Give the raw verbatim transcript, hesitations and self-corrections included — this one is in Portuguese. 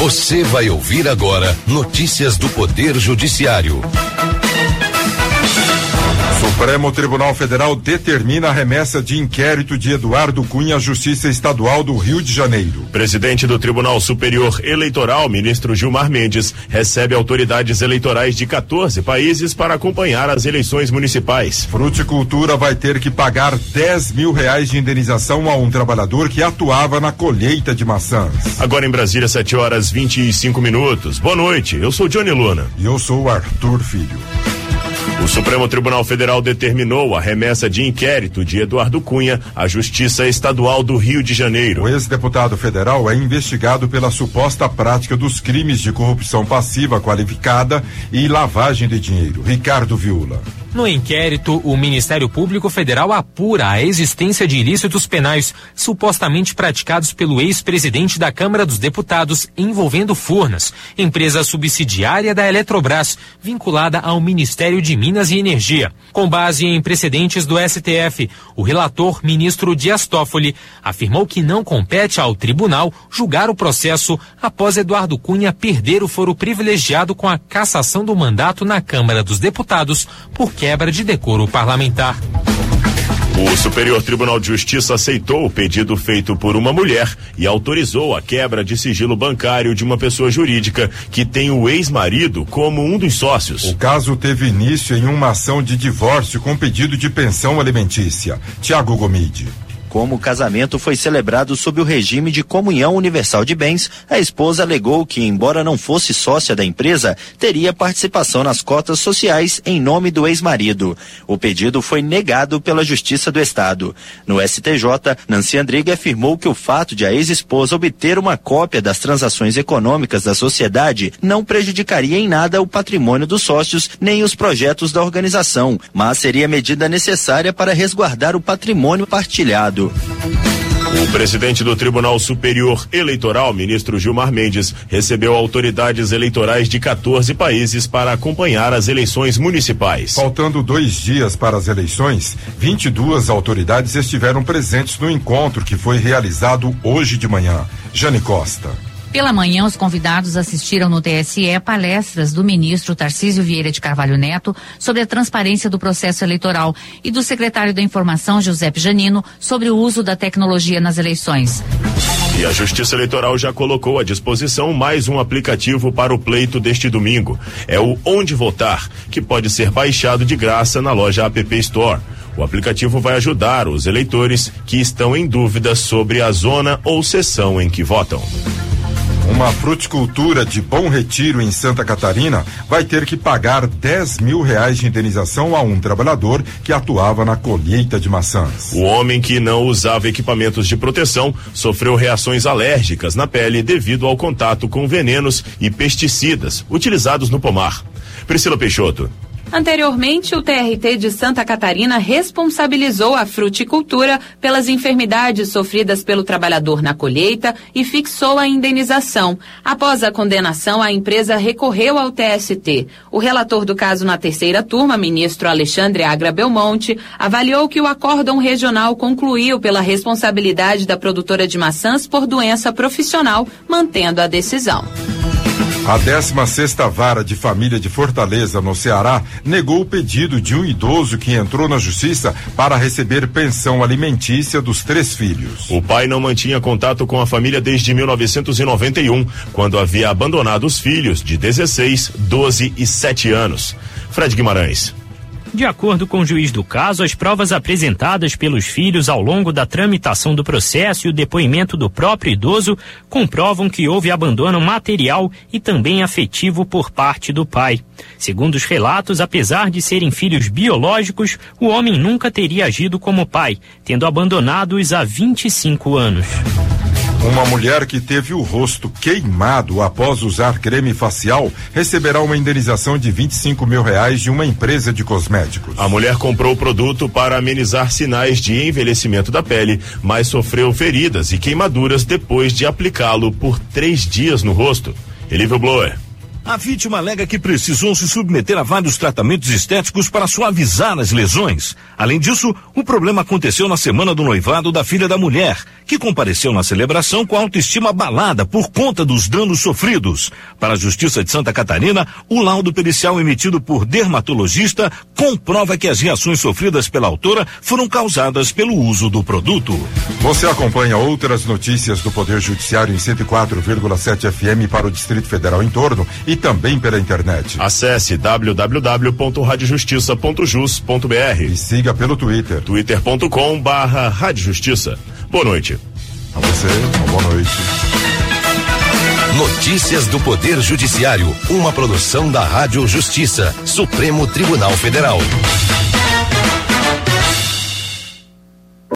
Você vai ouvir agora notícias do Poder Judiciário. Supremo Tribunal Federal determina a remessa de inquérito de Eduardo Cunha à Justiça Estadual do Rio de Janeiro. Presidente do Tribunal Superior Eleitoral, ministro Gilmar Mendes, recebe autoridades eleitorais de quatorze países para acompanhar as eleições municipais. Fruticultura vai ter que pagar dez mil reais de indenização a um trabalhador que atuava na colheita de maçãs. Agora em Brasília, sete horas vinte e cinco minutos. Boa noite, eu sou Johnny Luna. E eu sou o Arthur Filho. O Supremo Tribunal Federal determinou a remessa de inquérito de Eduardo Cunha à Justiça Estadual do Rio de Janeiro. O ex-deputado federal é investigado pela suposta prática dos crimes de corrupção passiva qualificada e lavagem de dinheiro. Ricardo Viula. No inquérito, o Ministério Público Federal apura a existência de ilícitos penais supostamente praticados pelo ex-presidente da Câmara dos Deputados envolvendo Furnas, empresa subsidiária da Eletrobras, vinculada ao Ministério de Minas e Energia. Com base em precedentes do S T F, o relator, ministro Dias Toffoli, afirmou que não compete ao tribunal julgar o processo após Eduardo Cunha perder o foro privilegiado com a cassação do mandato na Câmara dos Deputados por quebra de decoro parlamentar. O Superior Tribunal de Justiça aceitou o pedido feito por uma mulher e autorizou a quebra de sigilo bancário de uma pessoa jurídica que tem o ex-marido como um dos sócios. O caso teve início em uma ação de divórcio com pedido de pensão alimentícia. Tiago Gomide. Como o casamento foi celebrado sob o regime de comunhão universal de bens, a esposa alegou que, embora não fosse sócia da empresa, teria participação nas cotas sociais em nome do ex-marido. O pedido foi negado pela Justiça do Estado. No S T J, Nancy Andrighi afirmou que o fato de a ex-esposa obter uma cópia das transações econômicas da sociedade não prejudicaria em nada o patrimônio dos sócios nem os projetos da organização, mas seria medida necessária para resguardar o patrimônio partilhado. O presidente do Tribunal Superior Eleitoral, ministro Gilmar Mendes, recebeu autoridades eleitorais de quatorze países para acompanhar as eleições municipais. Faltando dois dias para as eleições, vinte e duas autoridades estiveram presentes no encontro que foi realizado hoje de manhã. Jane Costa. Pela manhã, os convidados assistiram no T S E palestras do ministro Tarcísio Vieira de Carvalho Neto sobre a transparência do processo eleitoral e do secretário da Informação, Giuseppe Janino, sobre o uso da tecnologia nas eleições. E a Justiça Eleitoral já colocou à disposição mais um aplicativo para o pleito deste domingo. É o Onde Votar, que pode ser baixado de graça na loja App Store. O aplicativo vai ajudar os eleitores que estão em dúvida sobre a zona ou seção em que votam. Uma fruticultura de Bom Retiro, em Santa Catarina, vai ter que pagar dez mil reais de indenização a um trabalhador que atuava na colheita de maçãs. O homem, que não usava equipamentos de proteção, sofreu reações alérgicas na pele devido ao contato com venenos e pesticidas utilizados no pomar. Priscila Peixoto. Anteriormente, o T R T de Santa Catarina responsabilizou a fruticultura pelas enfermidades sofridas pelo trabalhador na colheita e fixou a indenização. Após a condenação, a empresa recorreu ao T S T. O relator do caso na terceira turma, ministro Alexandre Agra Belmonte, avaliou que o acórdão regional concluiu pela responsabilidade da produtora de maçãs por doença profissional, mantendo a decisão. A décima sexta Vara de Família de Fortaleza, no Ceará, negou o pedido de um idoso que entrou na justiça para receber pensão alimentícia dos três filhos. O pai não mantinha contato com a família desde mil novecentos e noventa e um, quando havia abandonado os filhos de dezesseis, doze e sete anos. Fred Guimarães. De acordo com o juiz do caso, as provas apresentadas pelos filhos ao longo da tramitação do processo e o depoimento do próprio idoso comprovam que houve abandono material e também afetivo por parte do pai. Segundo os relatos, apesar de serem filhos biológicos, o homem nunca teria agido como pai, tendo abandonado-os há vinte e cinco anos. Uma mulher que teve o rosto queimado após usar creme facial receberá uma indenização de vinte e cinco mil reais de uma empresa de cosméticos. A mulher comprou o produto para amenizar sinais de envelhecimento da pele, mas sofreu feridas e queimaduras depois de aplicá-lo por três dias no rosto. Elívio Bloer. A vítima alega que precisou se submeter a vários tratamentos estéticos para suavizar as lesões. Além disso, o problema aconteceu na semana do noivado da filha da mulher, que compareceu na celebração com a autoestima abalada por conta dos danos sofridos. Para a Justiça de Santa Catarina, o laudo pericial emitido por dermatologista comprova que as reações sofridas pela autora foram causadas pelo uso do produto. Você acompanha outras notícias do Poder Judiciário em cento e quatro vírgula sete F M para o Distrito Federal em torno e também pela internet. Acesse w w w ponto rádio justiça ponto jus ponto b r e siga pelo Twitter. twitter ponto com barra Rádio Justiça. Boa noite. A você, uma boa noite. Notícias do Poder Judiciário, uma produção da Rádio Justiça, Supremo Tribunal Federal.